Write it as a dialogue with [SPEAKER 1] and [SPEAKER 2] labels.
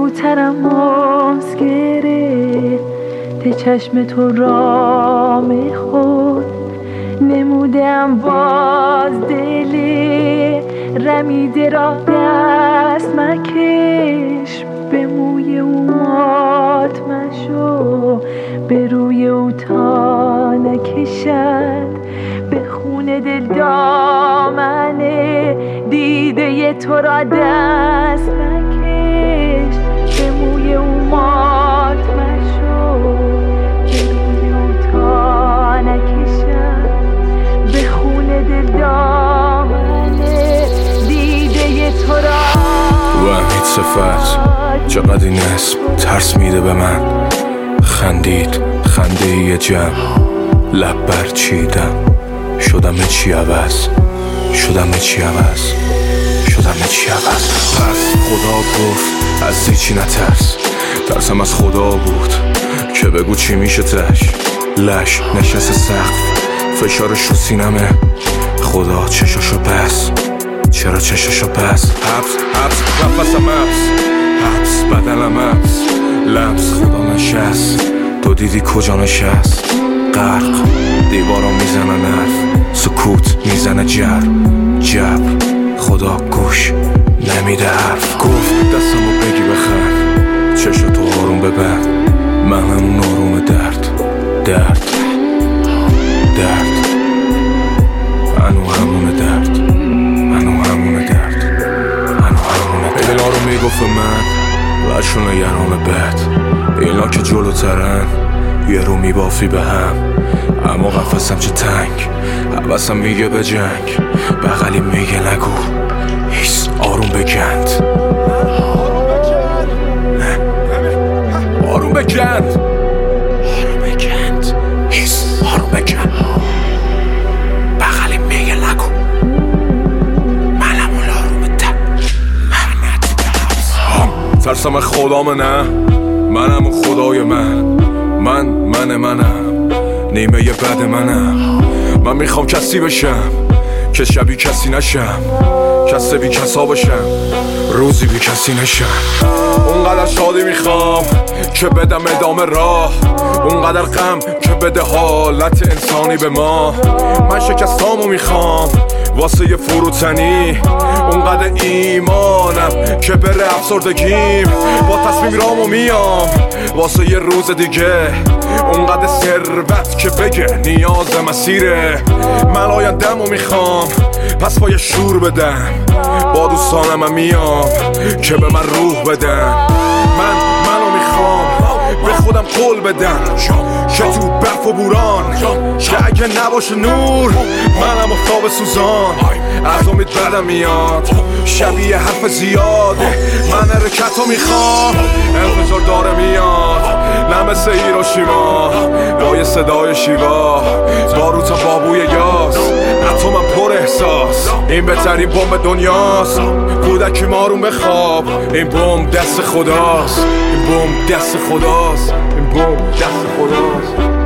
[SPEAKER 1] زودترم ماست گرفته چشم تو رام خود نمودم باز دل رمیده را دست مکش به موی او مات مشو به روی او تا نکشد به خون دل دامنه دیده تو را دست مکش به موی او مات مشو به روی او تا نکشد به خون دل دامنه دیده تو را.
[SPEAKER 2] و امید صفت چقدر این اسم ترس میده به من. خندید خنده یه جمع لب برچیدم شدم چی عوض شدم چی عوض شدم چی عوض. پس خدا گفت از هیچی نترس ترسم از خدا بود که بگو چی میشه تش لش نشست سقف فشارش رو سینمه خدا چشاشو بس چرا چشاشو بس حبس حبس نفسم حبس بدنم حبس لمس خدا نشست تو دیدی کجا نشست غرق دیوارا میزنن حرف سکوت میزنه جب خدا گوش نمیده حرف گفت دستمو بگی بخند چشو تو آروم ببند من همون آروم درد انو همونه درد اینا رو میگفت من لشون یرام بد اینا که جلوترن یه رو میبافی به هم اما قفصم چه تنگ حوثم میگه به جنگ بغلی میگه نگو هیس آروم بگند آروم بگند هیس آروم بگند بغلی میگه نگو منم اون آروم ترسم خدامه نه منم اون خدای منم نیمه یه بد منم من میخوام کسی بشم که شبیه کسی نشم کسی بی کسا بشم روزی بی کسی نشم اونقدر شادی میخوام که بدم ادامه راه اونقدر غم که بده حالت انسانی به ما من شکستامو میخوام واسه یه فروتنی اونقدر ایمانم که بره افسردگیم با تصمیم رامو میام واسه یه روز دیگه اونقدر ثروت که بگه نیاز مسیره من آینده‌مو میخوام پس با یه شور بدم با دوستانم میام که به من روح بدن منو میخوام به خودم قول بدم که تو برف و بوران که اگه نباشه نور منم افتاب سوزان از امید بدم میاد شبیه حرف زیاده من حرکتو میخوام انفجار داره میاد نه مثل هیروشیما با یه صدای شیوا باروتا بابوی یاس اتمم پر احساس این بهترین بمب دنیاست کودکی مارون بخواب این بمب دست خداست این بمب دست خداست این بمب دست خداست